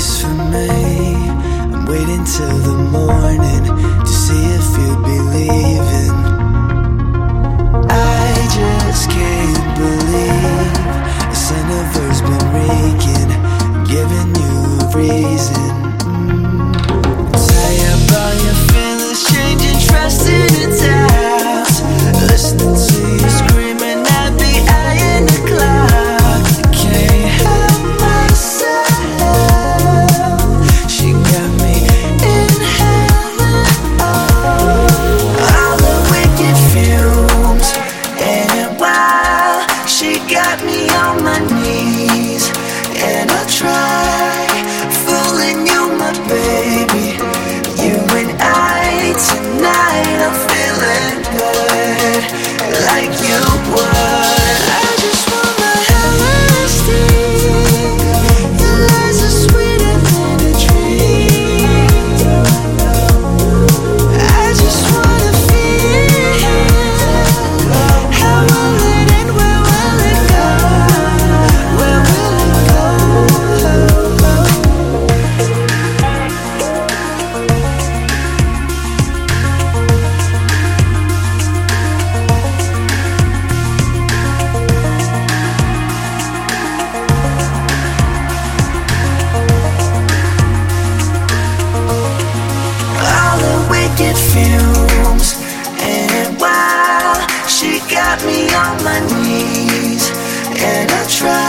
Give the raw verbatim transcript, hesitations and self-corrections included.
place for me. I'm waiting till the morning to see if you'd be leaving. I just can't believe the scent of her's been reeking, giving you a reason. mm. Tie up all your feelings, changing trust into doubts, listening to you screaming at me, eyeing the clock. Can't help myself, she got me inhaling all the wicked fumes. And while she got me on my knees, and I'll try fooling you, my baby. You and I tonight, I'm feeling good, like you would. I just want my honesty. Your lies are sweeter than a dream. I just wanna feel, how will it end? Where will it go? Where will it go? All the wicked fumes. And while she got me on my knees, and I tried